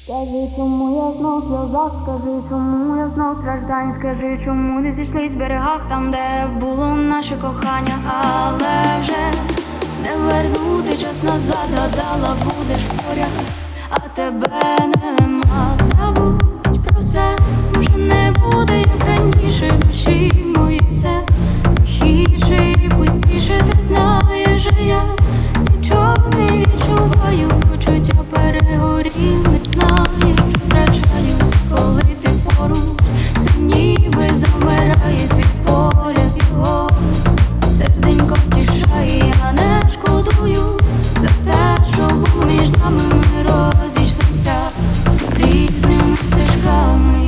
Скажи, чому я знов в сльозах, скажи, чому я знов страждань, скажи, чому не зійшлись в берегах, там, де було наше кохання, але вже не вернути час назад, гадала, будеш поряд, а тебе нема. Забудь про все, вже не буде, як раніше, душі мої все тихіше і пустіше, ти знаєш, що я нічого не відчуваю, почуття перегоріли, знаєш, що втрачаю, коли ти поруч, все ніби замирає твій погляд і голос, серденько втішає, я не шкодую за те, що було між нами, ми розійшлися різними стежками,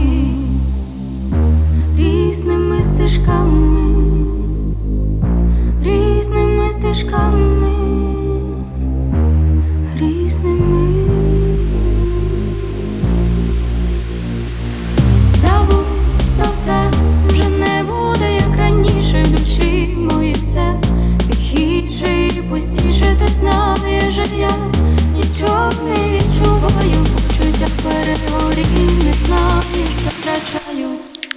різними стежками, різними стежками, різними. Забудь про все, вже не буде, як раніше, душі мої все тихіше і пустіше, ти знаєш, що я нічого не відчуваю, почуття перегорі, не знаєш, що втрачаю.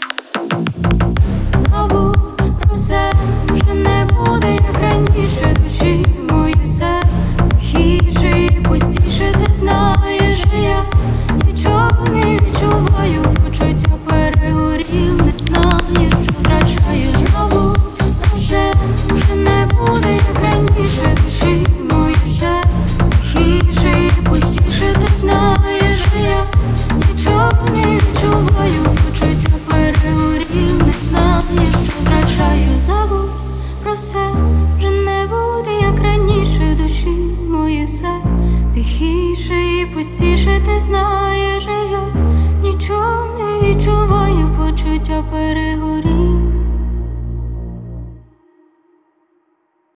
Забудь про все, вже не буде, як раніше, душі мої все тихіше і пустіше, ти знаєш, що я нічого не відчуваю, почуття перегоріл, не знаєш, що втрачаю. Забудь про все, вже не буде, як раніше, душі мої все тихіше і пустіше, ти знаєш, що я нічого не відчуваю, почуття перегоріл, не знаєш, що втрачаю. Забудь про все, вже не буде, як раніше, душі мої все тихіше і пустіше, ти знаєш, що я нічого не відчуваю, почуття перегоріл.